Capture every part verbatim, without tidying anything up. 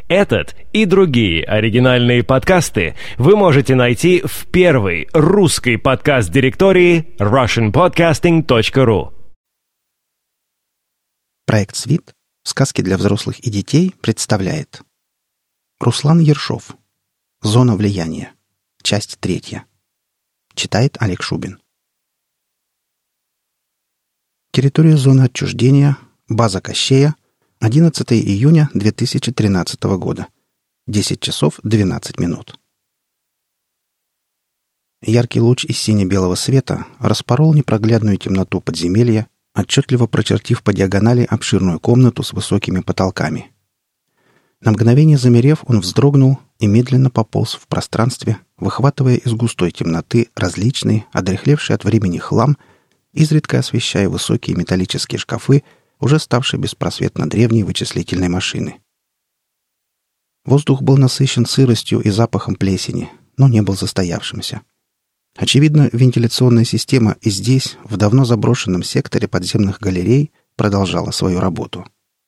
Этот и другие оригинальные подкасты вы можете найти в первой русской подкаст-директории russian podcasting точка ру. Проект «Свит. Сказки для взрослых и детей» представляет Руслан Ершов. «Зона влияния». Часть третья. Читает Олег Шубин. Территория зоны отчуждения. База Кощея. одиннадцатого июня две тысячи тринадцатого года. десять часов двенадцать минут. Яркий луч из сине-белого света распорол непроглядную темноту подземелья, отчетливо прочертив по диагонали обширную комнату с высокими потолками. На мгновение замерев, он вздрогнул и медленно пополз в пространстве, выхватывая из густой темноты различный, одряхлевший от времени хлам, изредка освещая высокие металлические шкафы, уже ставшей беспросветно древней вычислительной машины. Воздух был насыщен сыростью и запахом плесени, но не был застоявшимся. Очевидно, вентиляционная система и здесь, в давно заброшенном секторе подземных галерей, продолжала свою работу.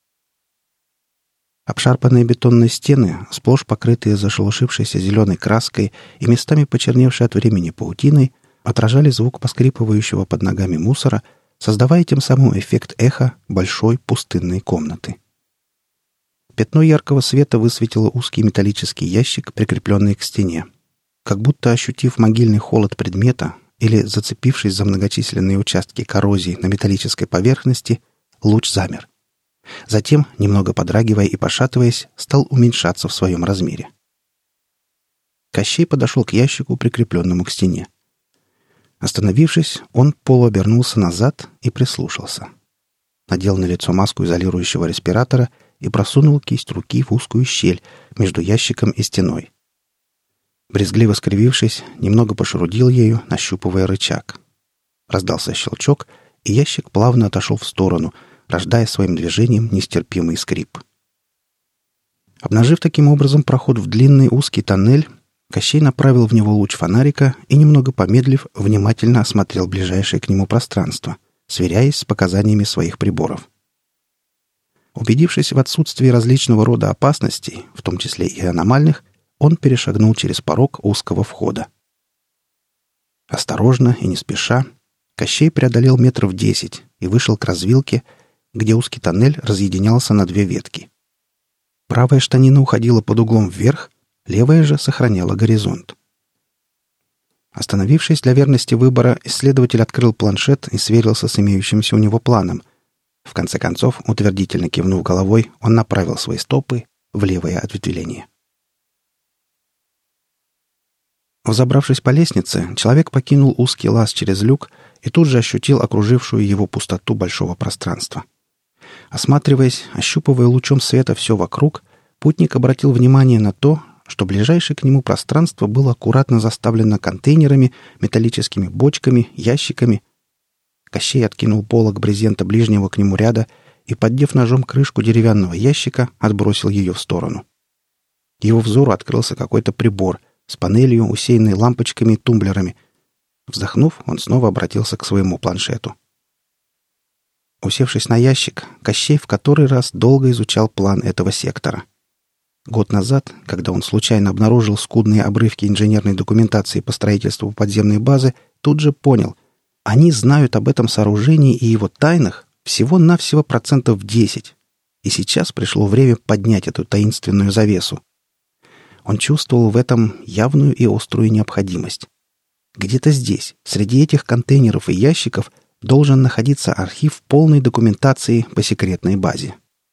Обшарпанные бетонные стены, сплошь покрытые зашелушившейся зеленой краской и местами почерневшей от времени паутиной, отражали звук поскрипывающего под ногами мусора, создавая тем самым эффект эха большой пустынной комнаты. Пятно яркого света высветило узкий металлический ящик, прикрепленный к стене. Как будто ощутив могильный холод предмета или зацепившись за многочисленные участки коррозии на металлической поверхности, луч замер. Затем, немного подрагивая и пошатываясь, стал уменьшаться в своем размере. Кощей подошел к ящику, прикрепленному к стене. Остановившись, он полуобернулся назад и прислушался. Надел на лицо маску изолирующего респиратора и просунул кисть руки в узкую щель между ящиком и стеной. Брезгливо скривившись, немного пошерудил ею, нащупывая рычаг. Раздался щелчок, и ящик плавно отошел в сторону, рождая своим движением нестерпимый скрип. Обнажив таким образом проход в длинный узкий тоннель, Кощей направил в него луч фонарика и, немного помедлив, внимательно осмотрел ближайшее к нему пространство, сверяясь с показаниями своих приборов. Убедившись в отсутствии различного рода опасностей, в том числе и аномальных, он перешагнул через порог узкого входа. Осторожно и не спеша Кощей преодолел метров десять и вышел к развилке, где узкий тоннель разъединялся на две ветки. Правая штанина уходила под углом вверх, левая же сохраняла горизонт. Остановившись для верности выбора, исследователь открыл планшет и сверился с имеющимся у него планом. В конце концов, утвердительно кивнув головой, он направил свои стопы в левое ответвление. Взобравшись по лестнице, человек покинул узкий лаз через люк и тут же ощутил окружившую его пустоту большого пространства. Осматриваясь, ощупывая лучом света все вокруг, путник обратил внимание на то, что ближайшее к нему пространство было аккуратно заставлено контейнерами, металлическими бочками, ящиками. Кощей откинул полог брезента ближнего к нему ряда и, поддев ножом крышку деревянного ящика, отбросил ее в сторону. Его взору открылся какой-то прибор с панелью, усеянной лампочками и тумблерами. Вздохнув, он снова обратился к своему планшету. Усевшись на ящик, Кощей в который раз долго изучал план этого сектора. Год назад, когда он случайно обнаружил скудные обрывки инженерной документации по строительству подземной базы, тут же понял, они знают об этом сооружении и его тайнах всего-навсего процентов десять. И сейчас пришло время поднять эту таинственную завесу. Он чувствовал в этом явную и острую необходимость. Где-то здесь, среди этих контейнеров и ящиков, должен находиться архив полной документации по секретной базе.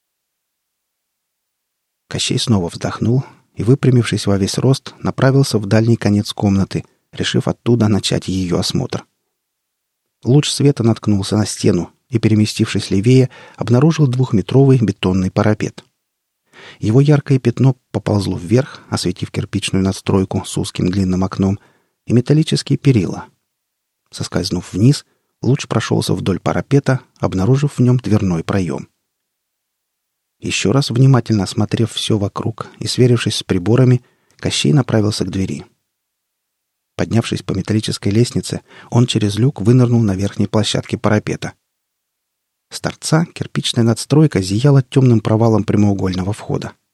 Кощей снова вздохнул и, выпрямившись во весь рост, направился в дальний конец комнаты, решив оттуда начать ее осмотр. Луч света наткнулся на стену и, переместившись левее, обнаружил двухметровый бетонный парапет. Его яркое пятно поползло вверх, осветив кирпичную надстройку с узким длинным окном и металлические перила. Соскользнув вниз, луч прошелся вдоль парапета, обнаружив в нем дверной проем. Еще раз внимательно осмотрев все вокруг и сверившись с приборами, Кощей направился к двери. Поднявшись по металлической лестнице, он через люк вынырнул на верхней площадке парапета. С торца кирпичная надстройка зияла темным провалом прямоугольного входа.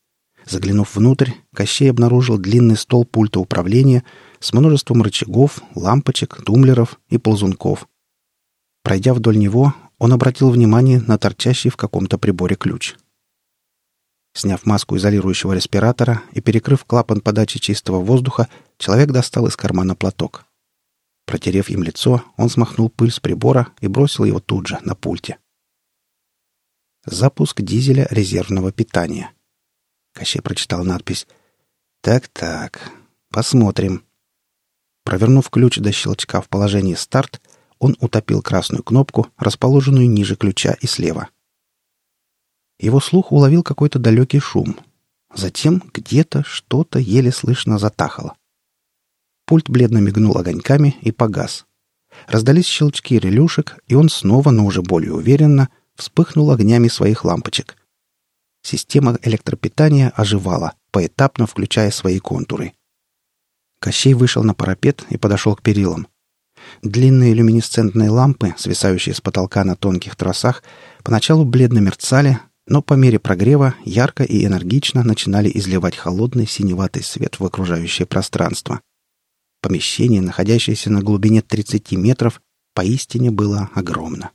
Заглянув внутрь, Кощей обнаружил длинный стол пульта управления с множеством рычагов, лампочек, тумблеров и ползунков. Пройдя вдоль него, он обратил внимание на торчащий в каком-то приборе ключ. Сняв маску изолирующего респиратора и перекрыв клапан подачи чистого воздуха, человек достал из кармана платок. Протерев им лицо, он смахнул пыль с прибора и бросил его тут же, на пульте. Запуск дизеля резервного питания. Кощей прочитал надпись. «Так-так, посмотрим». Провернув ключ до щелчка в положении «Старт», он утопил красную кнопку, расположенную ниже ключа и слева. Его слух уловил какой-то далекий шум. Затем где-то что-то еле слышно затахало. Пульт бледно мигнул огоньками и погас. Раздались щелчки релюшек, и он снова, но уже более уверенно, вспыхнул огнями своих лампочек. Система электропитания оживала, поэтапно включая свои контуры. Кощей вышел на парапет и подошел к перилам. Длинные люминесцентные лампы, свисающие с потолка на тонких тросах, поначалу бледно мерцали, но по мере прогрева ярко и энергично начинали изливать холодный синеватый свет в окружающее пространство. Помещение, находящееся на глубине тридцати метров, поистине было огромно.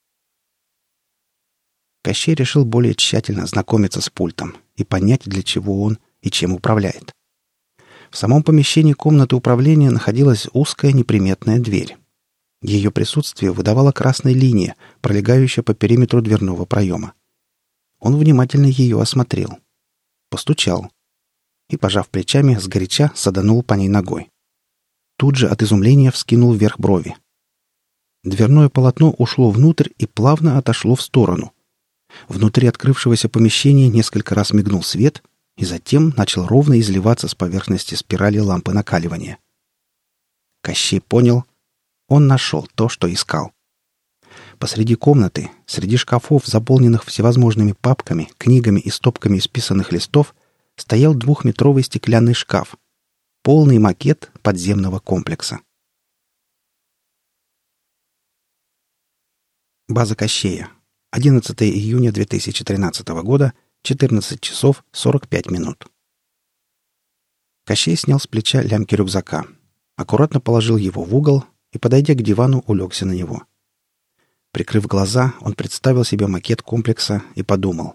Кощей решил более тщательно ознакомиться с пультом и понять, для чего он и чем управляет. В самом помещении комнаты управления находилась узкая неприметная дверь. Ее присутствие выдавала красная линия, пролегающая по периметру дверного проема. Он внимательно ее осмотрел. Постучал. И, пожав плечами, сгоряча саданул по ней ногой. Тут же от изумления вскинул вверх брови. Дверное полотно ушло внутрь и плавно отошло в сторону. Внутри открывшегося помещения несколько раз мигнул свет и затем начал ровно изливаться с поверхности спирали лампы накаливания. Кощей понял, он нашел то, что искал. Посреди комнаты, среди шкафов, заполненных всевозможными папками, книгами и стопками исписанных листов, стоял двухметровый стеклянный шкаф. Полный макет подземного комплекса. База Кощея. одиннадцатого июня две тысячи тринадцатого года, четырнадцать часов сорок пять минут. Кощей снял с плеча лямки рюкзака, аккуратно положил его в угол и, подойдя к дивану, улегся на него. Прикрыв глаза, он представил себе макет комплекса и подумал.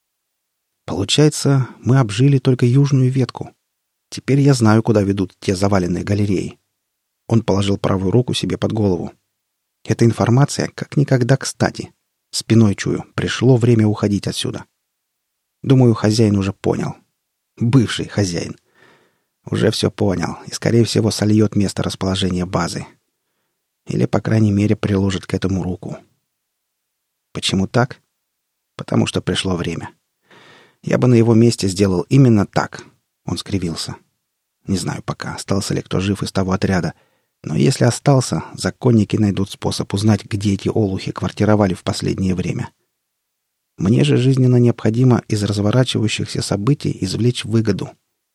Получается, мы обжили только южную ветку. Теперь я знаю, куда ведут те заваленные галереи. Он положил правую руку себе под голову. Эта информация как никогда кстати. Спиной чую, пришло время уходить отсюда. Думаю, хозяин уже понял. Бывший хозяин. Уже все понял и, скорее всего, сольет место расположения базы. Или, по крайней мере, приложит к этому руку. Почему так? Потому что пришло время. Я бы на его месте сделал именно так. Он скривился. Не знаю пока, остался ли кто жив из того отряда, но если остался, законники найдут способ узнать, где эти олухи квартировали в последнее время. Мне же жизненно необходимо из разворачивающихся событий извлечь выгоду.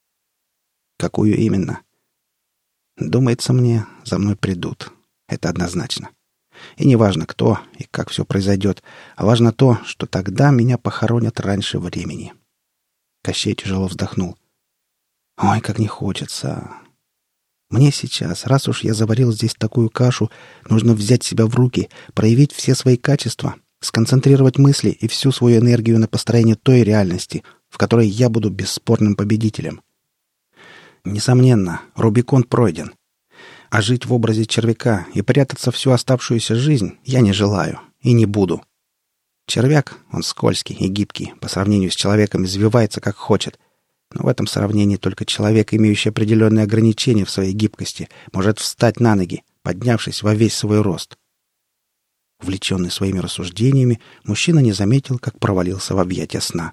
Какую именно? Думается мне, за мной придут. Это однозначно. И не важно, кто и как все произойдет, а важно то, что тогда меня похоронят раньше времени. Кощей тяжело вздохнул. Ой, как не хочется. Мне сейчас, раз уж я заварил здесь такую кашу, нужно взять себя в руки, проявить все свои качества, сконцентрировать мысли и всю свою энергию на построение той реальности, в которой я буду бесспорным победителем. Несомненно, Рубикон пройден. А жить в образе червяка и прятаться всю оставшуюся жизнь я не желаю и не буду. Червяк, он скользкий и гибкий, по сравнению с человеком извивается как хочет, но в этом сравнении только человек, имеющий определенные ограничения в своей гибкости, может встать на ноги, поднявшись во весь свой рост. Увлеченный своими рассуждениями, мужчина не заметил, как провалился в объятия сна.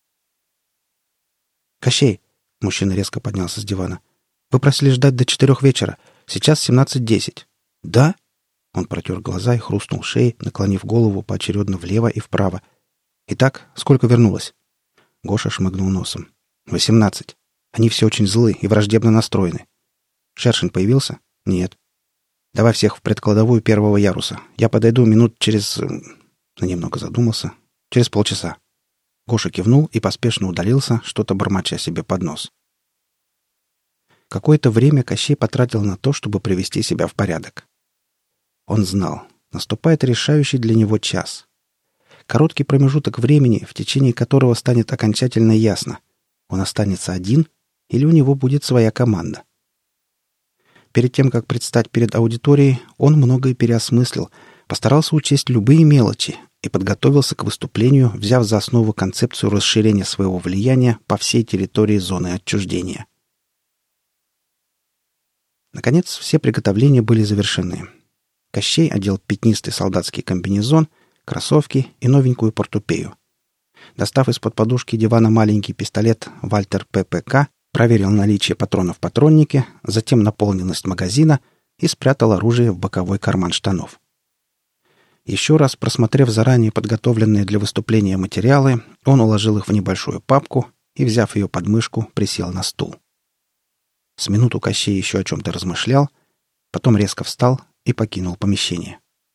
«Кощей!» — мужчина резко поднялся с дивана. «Вы просили ждать до четырех вечера. Сейчас семнадцать десять». «Да?» Он протер глаза и хрустнул шеей, наклонив голову поочередно влево и вправо. «Итак, сколько вернулось?» Гоша шмыгнул носом. «Восемнадцать. Они все очень злы и враждебно настроены. Шершень появился? Нет. Давай всех в предкладовую первого яруса. Я подойду минут через...» Он немного задумался. «Через полчаса». Гоша кивнул и поспешно удалился, что-то бормоча себе под нос. Какое-то время Кощей потратил на то, чтобы привести себя в порядок. Он знал, наступает решающий для него час. Короткий промежуток времени, в течение которого станет окончательно ясно, он останется один или у него будет своя команда. Перед тем, как предстать перед аудиторией, он многое переосмыслил, постарался учесть любые мелочи и подготовился к выступлению, взяв за основу концепцию расширения своего влияния по всей территории зоны отчуждения. Наконец, все приготовления были завершены. Кощей одел пятнистый солдатский комбинезон, кроссовки и новенькую портупею. Достав из-под подушки дивана маленький пистолет «Вальтер ППК», проверил наличие патронов в патроннике, затем наполненность магазина и спрятал оружие в боковой карман штанов. Еще раз просмотрев заранее подготовленные для выступления материалы, он уложил их в небольшую папку и, взяв ее под мышку, присел на стул. С минуту Кощей еще о чем-то размышлял, потом резко встал и покинул помещение.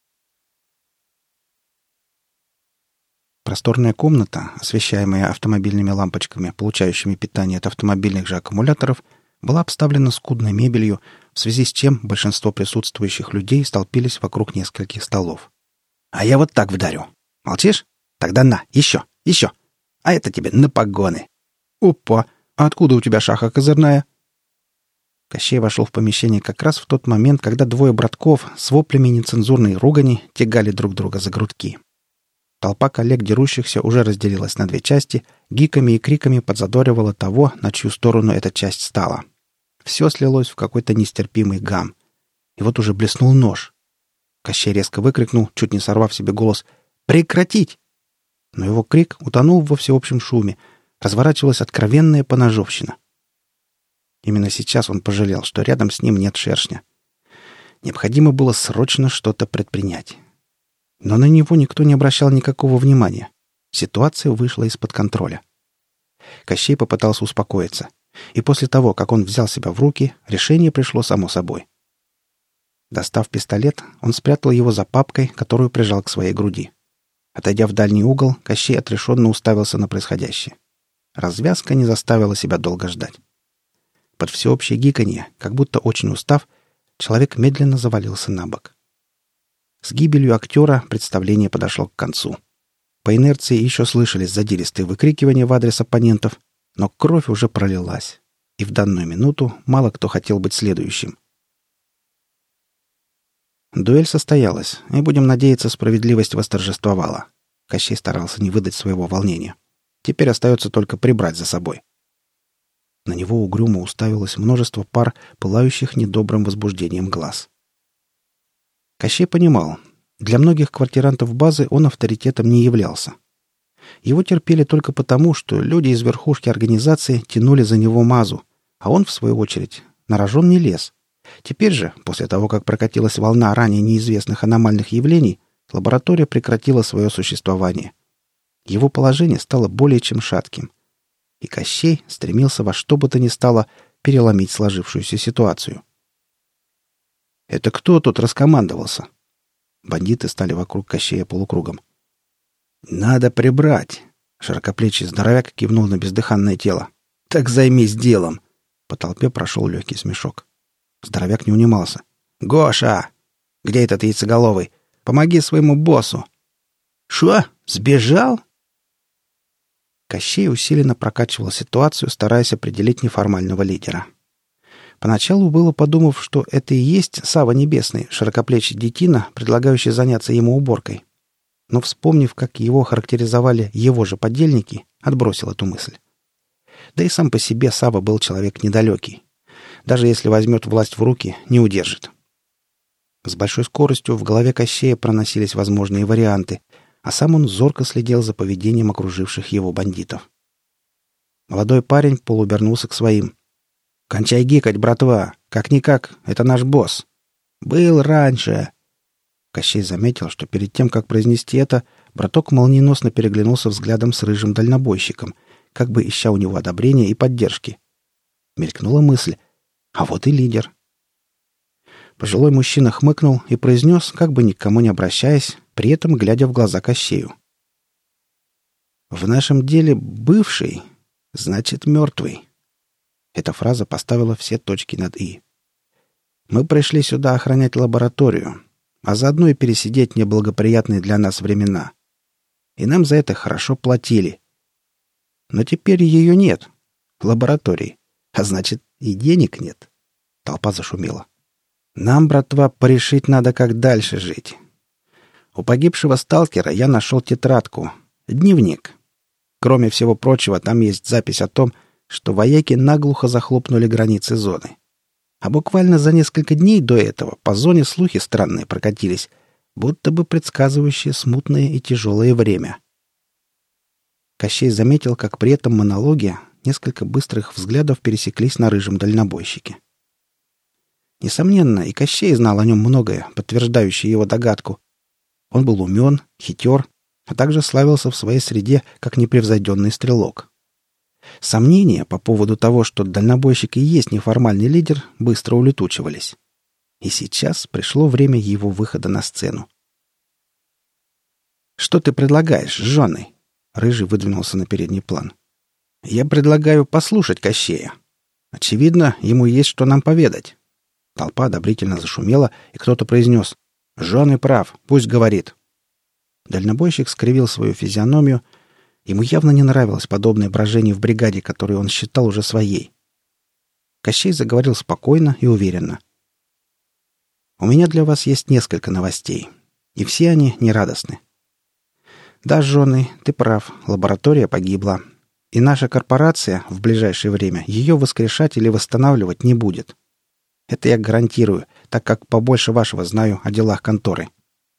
Просторная комната, освещаемая автомобильными лампочками, получающими питание от автомобильных же аккумуляторов, была обставлена скудной мебелью, в связи с чем большинство присутствующих людей столпились вокруг нескольких столов. «А я вот так вдарю. Молчишь? Тогда на, еще, еще. А это тебе на погоны. Опа! А откуда у тебя шаха козырная?» Кощей вошел в помещение как раз в тот момент, когда двое братков с воплями нецензурной ругани тягали друг друга за грудки. Толпа коллег дерущихся уже разделилась на две части, гиками и криками подзадоривала того, на чью сторону эта часть стала. Все слилось в какой-то нестерпимый гам. И вот уже блеснул нож. Кощей резко выкрикнул, чуть не сорвав себе голос: «Прекратить!» Но его крик утонул во всеобщем шуме. Разворачивалась откровенная поножовщина. Именно сейчас он пожалел, что рядом с ним нет шершня. Необходимо было срочно что-то предпринять. Но на него никто не обращал никакого внимания. Ситуация вышла из-под контроля. Кощей попытался успокоиться. И после того, как он взял себя в руки, решение пришло само собой. Достав пистолет, он спрятал его за папкой, которую прижал к своей груди. Отойдя в дальний угол, Кощей отрешенно уставился на происходящее. Развязка не заставила себя долго ждать. Под всеобщее гиканье, как будто очень устав, человек медленно завалился на бок. С гибелью актера представление подошло к концу. По инерции еще слышались задиристые выкрикивания в адрес оппонентов, но кровь уже пролилась, и в данную минуту мало кто хотел быть следующим. Дуэль состоялась, и, будем надеяться, справедливость восторжествовала. Кощей старался не выдать своего волнения. Теперь остается только прибрать за собой. На него угрюмо уставилось множество пар, пылающих недобрым возбуждением глаз. Кощей понимал, для многих квартирантов базы он авторитетом не являлся. Его терпели только потому, что люди из верхушки организации тянули за него мазу, а он, в свою очередь, на рожон не лез. Теперь же, после того, как прокатилась волна ранее неизвестных аномальных явлений, лаборатория прекратила свое существование. Его положение стало более чем шатким. И Кощей стремился во что бы то ни стало переломить сложившуюся ситуацию. «Это кто тут раскомандовался?» Бандиты стали вокруг Кощея полукругом. «Надо прибрать!» Широкоплечий здоровяк кивнул на бездыханное тело. «Так займись делом!» По толпе прошел легкий смешок. Здоровяк не унимался. «Гоша! Где этот яйцеголовый? Помоги своему боссу!» «Шо? Сбежал?» Кощей усиленно прокачивал ситуацию, стараясь определить неформального лидера. Поначалу было подумав, что это и есть Сава Небесный, широкоплечий детина, предлагающий заняться ему уборкой. Но, вспомнив, как его характеризовали его же подельники, отбросил эту мысль. Да и сам по себе Сава был человек недалекий. Даже если возьмет власть в руки, не удержит. С большой скоростью в голове Кощея проносились возможные варианты, а сам он зорко следил за поведением окруживших его бандитов. Молодой парень полуобернулся к своим. «Кончай гикать, братва! Как-никак, это наш босс! Был раньше!» Кощей заметил, что перед тем, как произнести это, браток молниеносно переглянулся взглядом с рыжим дальнобойщиком, как бы ища у него одобрения и поддержки. Мелькнула мысль: а вот и лидер. Пожилой мужчина хмыкнул и произнес, как бы ни к кому не обращаясь, при этом глядя в глаза Кощею. В нашем деле бывший значит мертвый. Эта фраза поставила все точки над «и». Мы пришли сюда охранять лабораторию, а заодно и пересидеть неблагоприятные для нас времена. И нам за это хорошо платили. Но теперь ее нет, лаборатории, а значит и денег нет. Толпа зашумела. Нам, братва, порешить надо, как дальше жить. У погибшего сталкера я нашел тетрадку, дневник. Кроме всего прочего, там есть запись о том, что вояки наглухо захлопнули границы зоны. А буквально за несколько дней до этого по зоне слухи странные прокатились, будто бы предсказывающие смутное и тяжелое время. Кощей заметил, как при этом монологе несколько быстрых взглядов пересеклись на рыжем дальнобойщике. Несомненно, и Кощей знал о нем многое, подтверждающее его догадку. Он был умен, хитер, а также славился в своей среде как непревзойденный стрелок. Сомнения по поводу того, что дальнобойщик и есть неформальный лидер, быстро улетучивались. И сейчас пришло время его выхода на сцену. «Что ты предлагаешь, жженый?» Рыжий выдвинулся на передний план. «Я предлагаю послушать Кощея. Очевидно, ему есть что нам поведать». Толпа одобрительно зашумела, и кто-то произнес: «Жженый прав, пусть говорит». Дальнобойщик скривил свою физиономию. Ему явно не нравилось подобное брожение в бригаде, которую он считал уже своей. Кощей заговорил спокойно и уверенно. «У меня для вас есть несколько новостей, и все они нерадостны. Да, жженый, ты прав, лаборатория погибла, и наша корпорация в ближайшее время ее воскрешать или восстанавливать не будет. Это я гарантирую, так как побольше вашего знаю о делах конторы.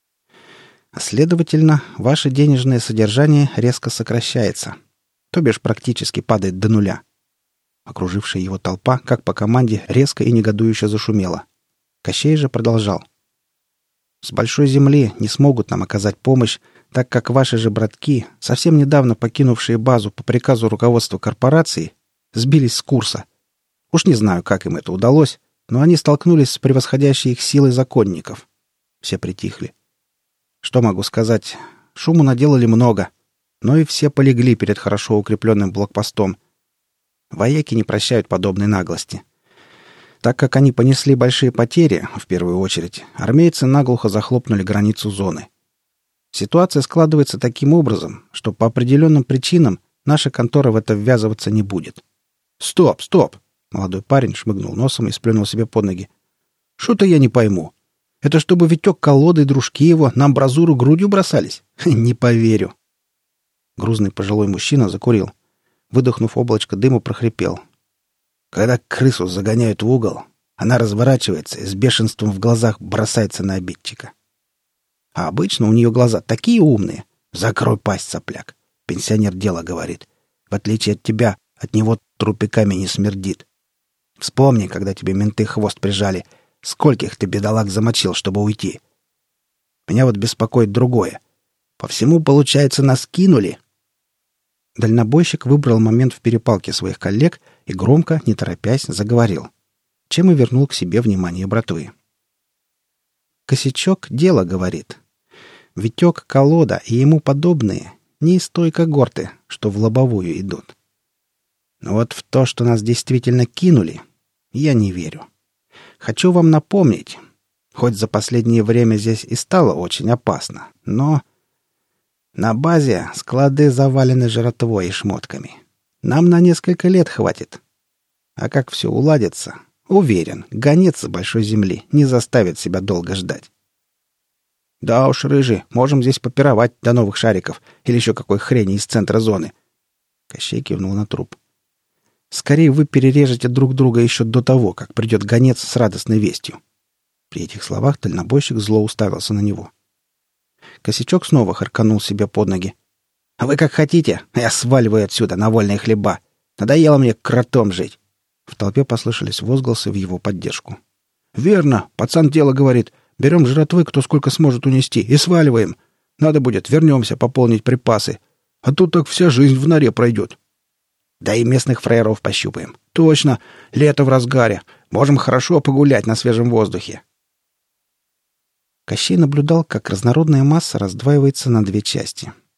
А следовательно, ваше денежное содержание резко сокращается, то бишь практически падает до нуля». Окружившая его толпа, как по команде, резко и негодующе зашумела. Кощей же продолжал. «С большой земли не смогут нам оказать помощь, так как ваши же братки, совсем недавно покинувшие базу по приказу руководства корпорации, сбились с курса. Уж не знаю, как им это удалось, но они столкнулись с превосходящей их силой законников». Все притихли. Что могу сказать? Шуму наделали много, но и все полегли перед хорошо укрепленным блокпостом. Вояки не прощают подобной наглости. Так как они понесли большие потери, в первую очередь, армейцы наглухо захлопнули границу зоны. Ситуация складывается таким образом, что по определенным причинам наша контора в это ввязываться не будет. «Стоп, стоп!» — молодой парень шмыгнул носом и сплюнул себе под ноги. «Что-то я не пойму. Это чтобы Витек Колода и дружки его на амбразуру грудью бросались? Не поверю». Грузный пожилой мужчина закурил. Выдохнув облачко дыма, прохрипел. «Когда крысу загоняют в угол, она разворачивается и с бешенством в глазах бросается на обидчика. А обычно у нее глаза такие умные. Закрой пасть, сопляк. Пенсионер дело говорит. В отличие от тебя, от него трупиками не смердит. Вспомни, когда тебе менты хвост прижали, скольких ты бедолаг замочил, чтобы уйти. Меня вот беспокоит другое. По всему, получается, нас кинули». Дальнобойщик выбрал момент в перепалке своих коллег и громко, не торопясь, заговорил, чем и вернул к себе внимание братвы. «Косячок дело говорит. Витек Колода и ему подобные не из той когорты, что в лобовую идут. Но вот в то, что нас действительно кинули, я не верю. Хочу вам напомнить, хоть за последнее время здесь и стало очень опасно, но на базе склады завалены жратвой и шмотками. Нам на несколько лет хватит. А как все уладится, уверен, гонец с большой земли не заставит себя долго ждать. Да уж, рыжий, можем здесь попировать до новых шариков или еще какой хрени из центра зоны». Кощей кивнул на труп. «Скорее вы перережете друг друга еще до того, как придет гонец с радостной вестью». При этих словах дальнобойщик зло уставился на него. Косячок снова харканул себе под ноги. «А вы как хотите, а я сваливаю отсюда на вольные хлеба. Надоело мне кротом жить». В толпе послышались возгласы в его поддержку. «Верно, пацан дело говорит. Берем жратвы, кто сколько сможет унести, и сваливаем. Надо будет, вернемся пополнить припасы. А тут так вся жизнь в норе пройдет. Да и местных фраеров пощупаем. Точно, лето в разгаре. Можем хорошо погулять на свежем воздухе». Кощей наблюдал, как разнородная масса раздваивается на две части.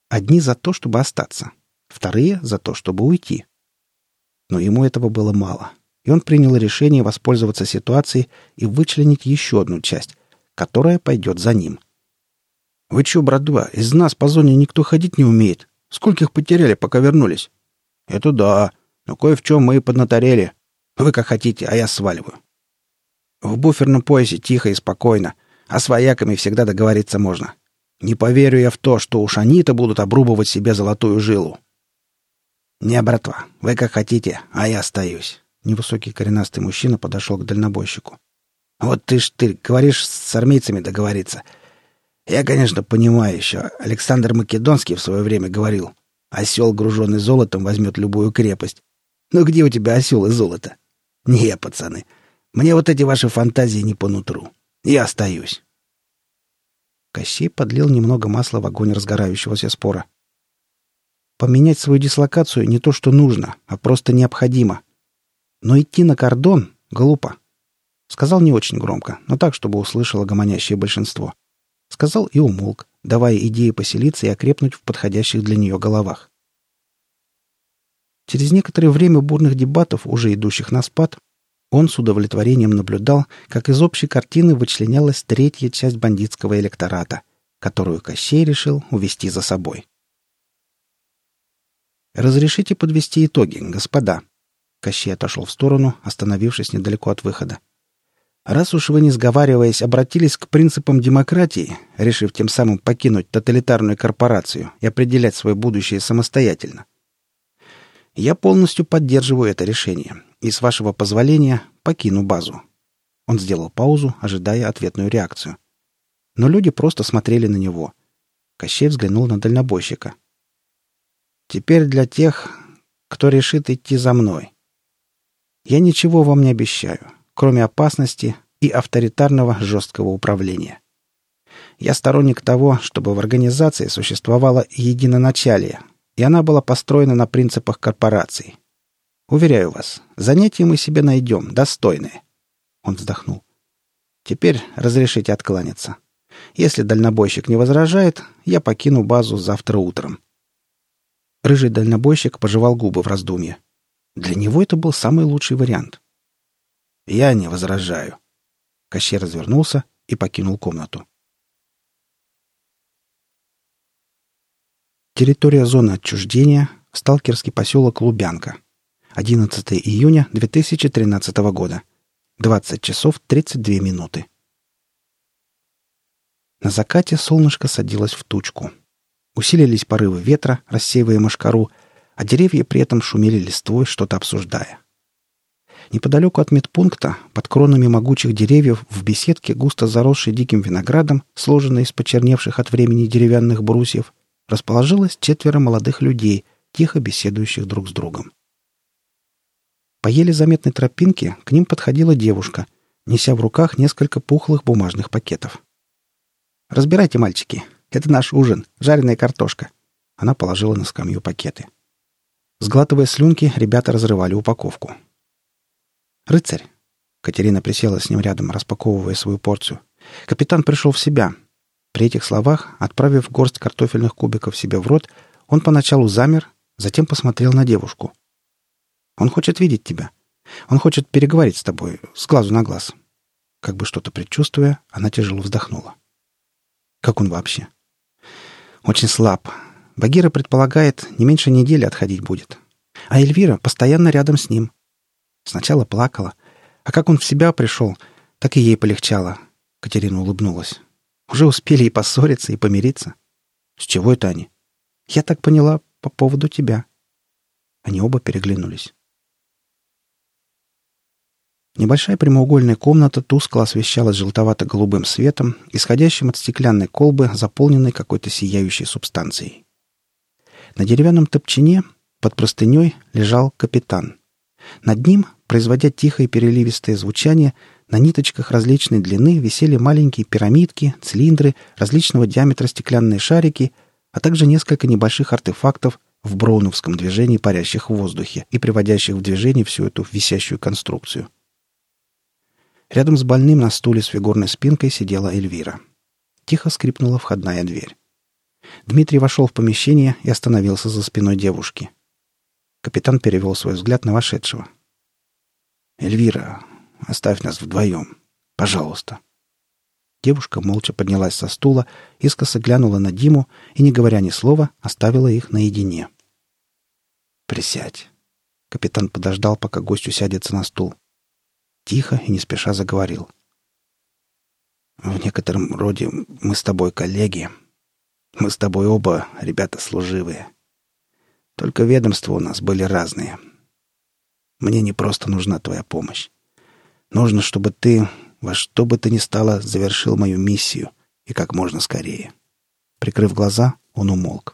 Одни за то, чтобы остаться, вторые за то, чтобы уйти. Но ему этого было мало, и он принял решение воспользоваться ситуацией и вычленить еще одну часть, которая пойдет за ним. «Вы че, братва, из нас по зоне никто ходить не умеет? Сколько их потеряли, пока вернулись?» «Это да, но кое в чем мы и поднаторели. Вы как хотите, а я сваливаю». «В буферном поясе тихо и спокойно, а с вояками всегда договориться можно. Не поверю я в то, что уж они-то будут обрубывать себе золотую жилу». «Не, братва, вы как хотите, а я остаюсь». Невысокий коренастый мужчина подошел к дальнобойщику. «Вот ты ж, ты говоришь, с армейцами договориться. Я, конечно, понимаю еще. Александр Македонский в свое время говорил, осел, груженный золотом, возьмет любую крепость. Но где у тебя осел и золото? Не, пацаны, мне вот эти ваши фантазии не по нутру. Я остаюсь». Кощей подлил немного масла в огонь разгорающегося спора. «Поменять свою дислокацию не то, что нужно, а просто необходимо. Но идти на кордон глупо». Сказал не очень громко, но так, чтобы услышало гомонящее большинство. Сказал и умолк, давая идее поселиться и окрепнуть в подходящих для нее головах. Через некоторое время бурных дебатов, уже идущих на спад, он с удовлетворением наблюдал, как из общей картины вычленялась третья часть бандитского электората, которую Кощей решил увести за собой. «Разрешите подвести итоги, господа?» Кощей отошел в сторону, остановившись недалеко от выхода. «Раз уж вы, не сговариваясь, обратились к принципам демократии, решив тем самым покинуть тоталитарную корпорацию и определять свое будущее самостоятельно, я полностью поддерживаю это решение и, с вашего позволения, покину базу». Он сделал паузу, ожидая ответную реакцию. Но люди просто смотрели на него. Кощей взглянул на дальнобойщика. «Теперь для тех, кто решит идти за мной. Я ничего вам не обещаю, кроме опасности и авторитарного жесткого управления. Я сторонник того, чтобы в организации существовало единоначалие, и она была построена на принципах корпораций. Уверяю вас, занятия мы себе найдем, достойные». Он вздохнул. «Теперь разрешите откланяться. Если дальнобойщик не возражает, я покину базу завтра утром». Рыжий дальнобойщик пожевал губы в раздумье. Для него это был самый лучший вариант. «Я не возражаю». Кощей развернулся и покинул комнату. Территория зоны отчуждения. Сталкерский поселок Лубянка. одиннадцатого июня две тысячи тринадцатого года. двадцать часов тридцать две минуты. На закате солнышко садилось в тучку. Усилились порывы ветра, рассеивая мошкару, а деревья при этом шумели листвой, что-то обсуждая. Неподалеку от медпункта, под кронами могучих деревьев, в беседке, густо заросшей диким виноградом, сложенной из почерневших от времени деревянных брусьев, расположилось четверо молодых людей, тихо беседующих друг с другом. По еле заметной тропинке к ним подходила девушка, неся в руках несколько пухлых бумажных пакетов. «Разбирайте, мальчики, это наш ужин, жареная картошка». Она положила на скамью пакеты. Сглатывая слюнки, ребята разрывали упаковку. «Рыцарь!» Катерина присела с ним рядом, распаковывая свою порцию. Капитан пришел в себя. При этих словах, отправив горсть картофельных кубиков себе в рот, он поначалу замер, затем посмотрел на девушку. «Он хочет видеть тебя. Он хочет переговорить с тобой, с глазу на глаз». Как бы что-то предчувствуя, она тяжело вздохнула. «Как он вообще?» «Очень слаб. Багира предполагает, не меньше недели отходить будет. А Эльвира постоянно рядом с ним. Сначала плакала, а как он в себя пришел, так и ей полегчало». Катерина улыбнулась. «Уже успели и поссориться, и помириться». «С чего это они?» «Я так поняла, по поводу тебя». Они оба переглянулись. Небольшая прямоугольная комната тускло освещалась желтовато-голубым светом, исходящим от стеклянной колбы, заполненной какой-то сияющей субстанцией. На деревянном топчине под простыней лежал капитан. Над ним, производя тихое переливистое звучание, на ниточках различной длины висели маленькие пирамидки, цилиндры, различного диаметра стеклянные шарики, а также несколько небольших артефактов в броуновском движении, парящих в воздухе и приводящих в движение всю эту висящую конструкцию. Рядом с больным на стуле с фигурной спинкой сидела Эльвира. Тихо скрипнула входная дверь. Дмитрий вошел в помещение и остановился за спиной девушки. Капитан перевел свой взгляд на вошедшего. «Эльвира, оставь нас вдвоем. Пожалуйста». Девушка молча поднялась со стула, искоса глянула на Диму и, не говоря ни слова, оставила их наедине. «Присядь». Капитан подождал, пока гость усядется на стул. Тихо и не спеша заговорил. «В некотором роде мы с тобой коллеги. Мы с тобой оба ребята служивые. Только ведомства у нас были разные. Мне не просто нужна твоя помощь. Нужно, чтобы ты во что бы то ни стало завершил мою миссию и как можно скорее». Прикрыв глаза, он умолк.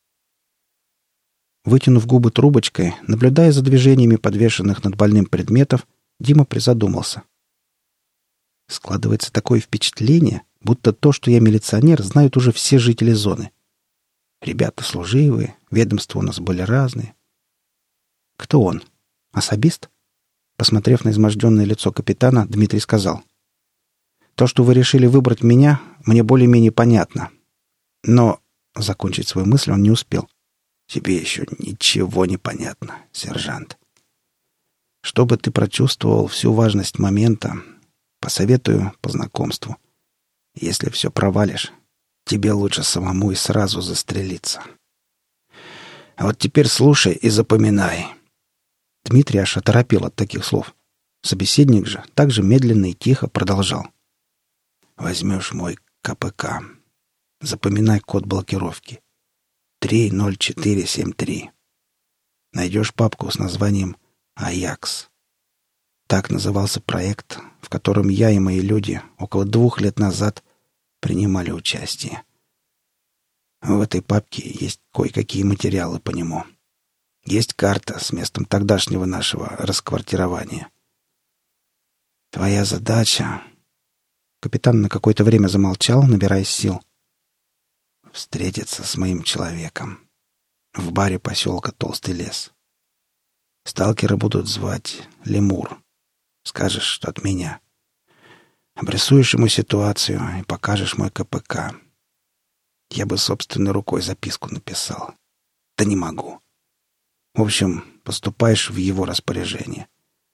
Вытянув губы трубочкой, наблюдая за движениями подвешенных над больным предметов, Дима призадумался. Складывается такое впечатление, будто то, что я милиционер, знают уже все жители зоны. Ребята служивые, ведомства у нас были разные. Кто он? Особист? Посмотрев на изможденное лицо капитана, Дмитрий сказал. То, что вы решили выбрать меня, мне более-менее понятно. Но закончить свою мысль он не успел. Тебе еще ничего не понятно, сержант. Чтобы ты прочувствовал всю важность момента, посоветую по знакомству. Если все провалишь, тебе лучше самому и сразу застрелиться. А вот теперь слушай и запоминай. Дмитрий аж оторопел от таких слов. Собеседник же также медленно и тихо продолжал. Возьмешь мой КПК. Запоминай код блокировки. три ноль четыре семь три. Найдешь папку с названием «Аякс». Так назывался проект, в котором я и мои люди около двух лет назад принимали участие. В этой папке есть кое-какие материалы по нему. Есть карта с местом тогдашнего нашего расквартирования. Твоя задача... Капитан на какое-то время замолчал, набираясь сил. Встретиться с моим человеком. В баре поселка Толстый лес. Сталкеры будут звать Лемур. Скажешь, что от меня. Обрисуешь ему ситуацию и покажешь мой КПК. Я бы собственной рукой записку написал. Да не могу. В общем, поступаешь в его распоряжение.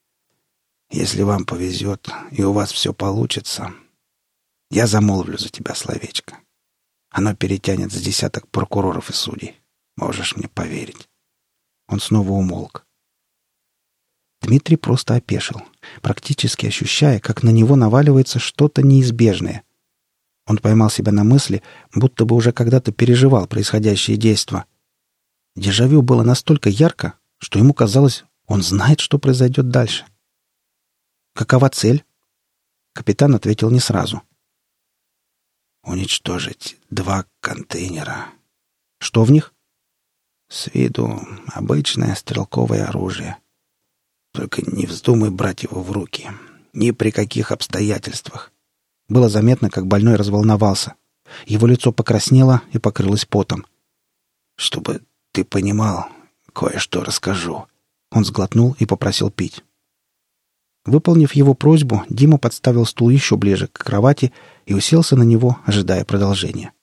Если вам повезет и у вас все получится, я замолвлю за тебя словечко. Оно перетянет с десяток прокуроров и судей. Можешь мне поверить. Он снова умолк. Дмитрий просто опешил, практически ощущая, как на него наваливается что-то неизбежное. Он поймал себя на мысли, будто бы уже когда-то переживал происходящее действо. Дежавю было настолько ярко, что ему казалось, он знает, что произойдет дальше. «Какова цель?» Капитан ответил не сразу. «Уничтожить два контейнера». «Что в них?» «С виду обычное стрелковое оружие. Только не вздумай брать его в руки. Ни при каких обстоятельствах». Было заметно, как больной разволновался. Его лицо покраснело и покрылось потом. «Чтобы ты понимал, кое-что расскажу». Он сглотнул и попросил пить. Выполнив его просьбу, Дима подставил стул еще ближе к кровати и уселся на него, ожидая продолжения.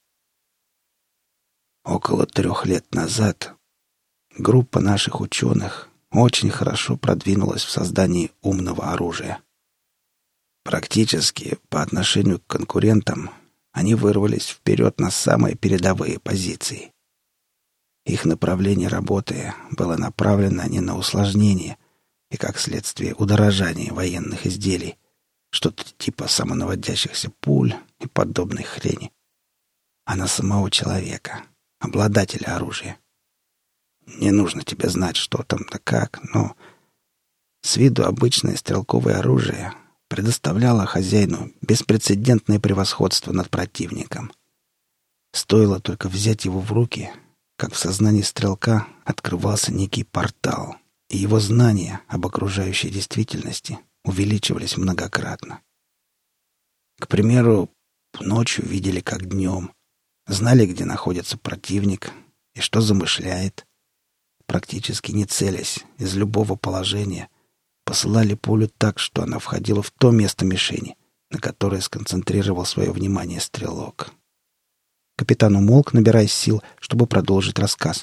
Около трех лет назад группа наших ученых очень хорошо продвинулась в создании умного оружия. Практически по отношению к конкурентам они вырвались вперед на самые передовые позиции. Их направление работы было направлено не на усложнение и, как следствие, удорожание военных изделий, что-то типа самонаводящихся пуль и подобной хрени, а на самого человека, обладателя оружия. Не нужно тебе знать, что там да как, но с виду обычное стрелковое оружие предоставляло хозяину беспрецедентное превосходство над противником. Стоило только взять его в руки, как в сознании стрелка открывался некий портал, и его знания об окружающей действительности увеличивались многократно. К примеру, ночью видели как днем, знали, где находится противник и что замышляет. Практически не целясь, из любого положения посылали пулю так, что она входила в то место мишени, на которое сконцентрировал свое внимание стрелок. Капитан умолк, набираясь сил, чтобы продолжить рассказ.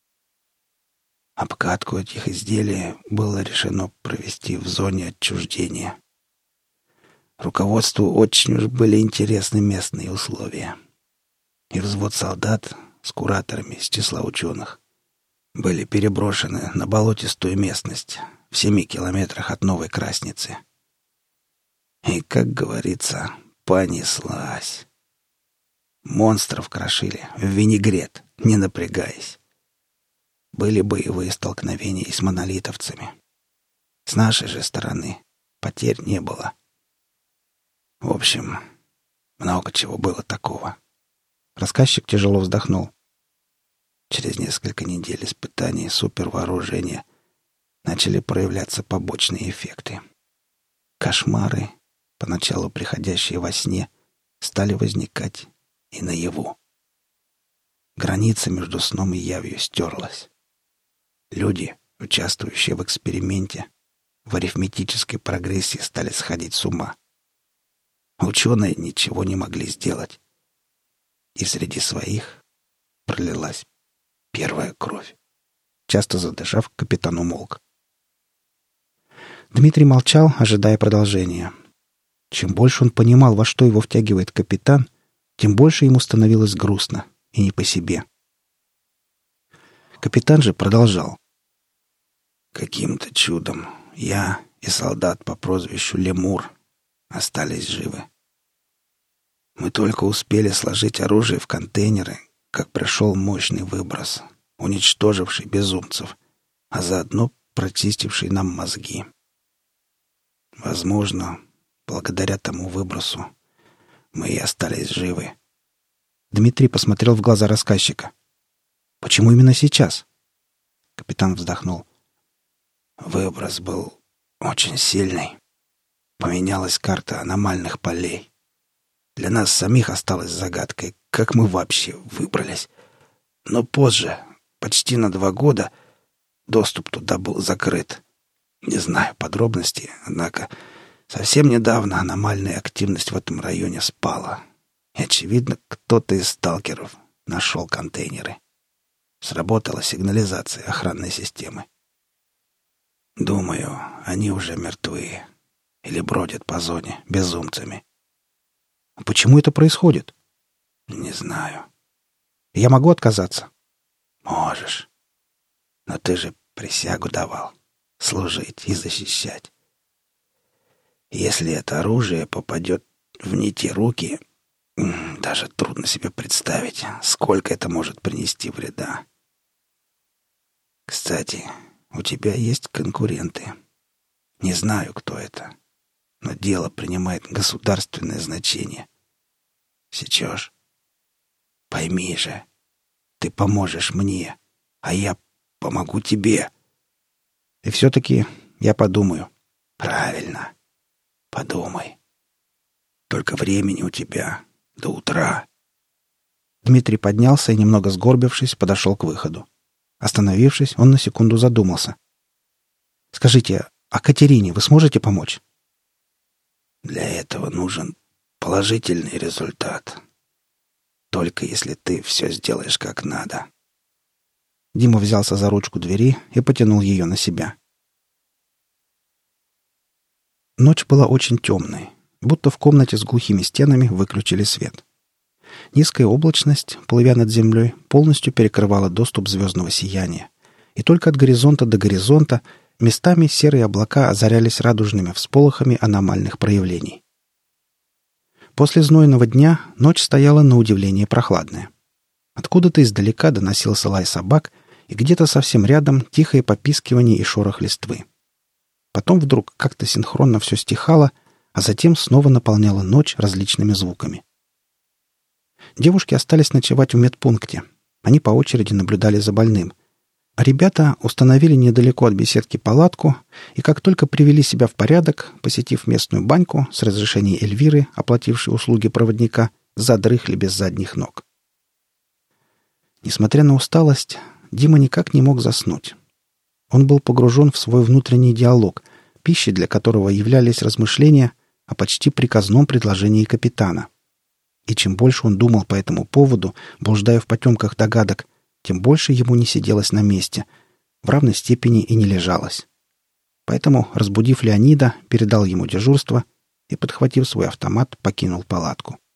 Обкатку этих изделий было решено провести в зоне отчуждения. Руководству очень уж были интересны местные условия. И взвод солдат с кураторами из числа ученых были переброшены на болотистую местность в семи километрах от Новой Красницы. И, как говорится, понеслась. Монстров крошили в винегрет, не напрягаясь. Были боевые столкновения и с монолитовцами. С нашей же стороны потерь не было. В общем, много чего было такого. Рассказчик тяжело вздохнул. Через несколько недель испытаний супервооружения начали проявляться побочные эффекты. Кошмары, поначалу приходящие во сне, стали возникать и наяву. Граница между сном и явью стерлась. Люди, участвующие в эксперименте, в арифметической прогрессии стали сходить с ума. Ученые ничего не могли сделать. И среди своих пролилась первая кровь. Часто задышав, капитан умолк. Дмитрий молчал, ожидая продолжения. Чем больше он понимал, во что его втягивает капитан, тем больше ему становилось грустно и не по себе. Капитан же продолжал. Каким-то чудом я и солдат по прозвищу Лемур остались живы. Мы только успели сложить оружие в контейнеры, как пришел мощный выброс, уничтоживший безумцев, а заодно прочистивший нам мозги. Возможно, благодаря тому выбросу мы и остались живы. Дмитрий посмотрел в глаза рассказчика. «Почему именно сейчас?» Капитан вздохнул. Выброс был очень сильный. Поменялась карта аномальных полей. Для нас самих осталось загадкой, как мы вообще выбрались. Но позже, почти на два года, доступ туда был закрыт. Не знаю подробностей, однако совсем недавно аномальная активность в этом районе спала. И, очевидно, кто-то из сталкеров нашел контейнеры. Сработала сигнализация охранной системы. Думаю, они уже мертвы или бродят по зоне безумцами. Почему это происходит? Не знаю. Я могу отказаться? Можешь. Но ты же присягу давал. Служить и защищать. Если это оружие попадет в не те руки, даже трудно себе представить, сколько это может принести вреда. Кстати, у тебя есть конкуренты. Не знаю, кто это, но дело принимает государственное значение. Сечешь? Пойми же, ты поможешь мне, а я помогу тебе. И все-таки я подумаю. Правильно. Подумай. Только времени у тебя до утра. Дмитрий поднялся и, немного сгорбившись, подошел к выходу. Остановившись, он на секунду задумался. «Скажите, а Катерине вы сможете помочь?» «Для этого нужен положительный результат. Только если ты все сделаешь как надо». Дима взялся за ручку двери и потянул ее на себя. Ночь была очень темной, будто в комнате с глухими стенами выключили свет. Низкая облачность, плывя над землей, полностью перекрывала доступ звездного сияния, и только от горизонта до горизонта местами серые облака озарялись радужными всполохами аномальных проявлений. После знойного дня ночь стояла на удивление прохладная. Откуда-то издалека доносился лай собак, и где-то совсем рядом тихое попискивание и шорох листвы. Потом вдруг как-то синхронно все стихало, а затем снова наполняла ночь различными звуками. Девушки остались ночевать в медпункте. Они по очереди наблюдали за больным. А ребята установили недалеко от беседки палатку и как только привели себя в порядок, посетив местную баньку с разрешения Эльвиры, оплатившей услуги проводника, задрыхли без задних ног. Несмотря на усталость, Дима никак не мог заснуть. Он был погружен в свой внутренний диалог, пищей для которого являлись размышления о почти приказном предложении капитана. И чем больше он думал по этому поводу, блуждая в потемках догадок, тем больше ему не сиделось на месте, в равной степени и не лежалось. Поэтому, разбудив Леонида, передал ему дежурство и, подхватив свой автомат, покинул палатку.